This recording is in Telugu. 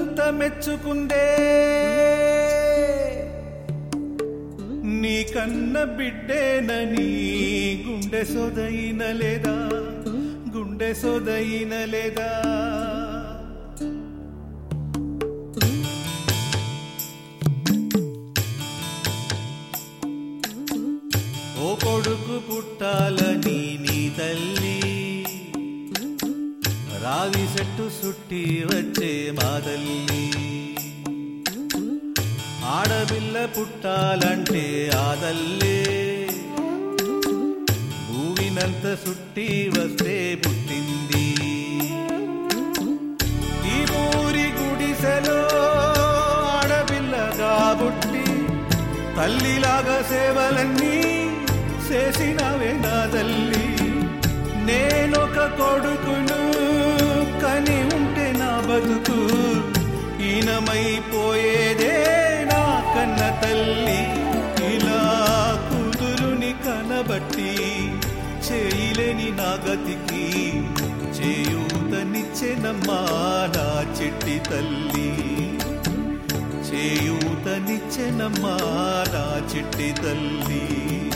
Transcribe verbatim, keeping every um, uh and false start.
ఊరంతా మెచ్చుకుందే నీ కన్న బిడ్డేనని గుండె సొదయిన లేదా గుండె సొదయిన లేదా ఓ కొడుకు పుట్టాలని నీ తల్లి రావి చెట్టు సుట్టి వచ్చే మాదల్లి ఆడపిల్ల పుట్టాలంటే ఆదల్లే భూమినంత సుట్టి వస్తే పుట్టింది ఈ ఊరి గుడిసెలో ఆడపిల్లగా పుట్టి తల్లిలాగా సేవలన్నీ చేసినవే నా తల్లి నేనొక కొడుకును కని ఉంటే నా బతుకు ఈనమైపోయేదే నా కన్న తల్లి ఇలా కూతురుని కనబట్టి చేయలేని నా గతికి చేయూతనిచ్చెనమ్మా నా చిట్టి తల్లి చేయూతనిచ్చెనమ్మా నా చిట్టి తల్లి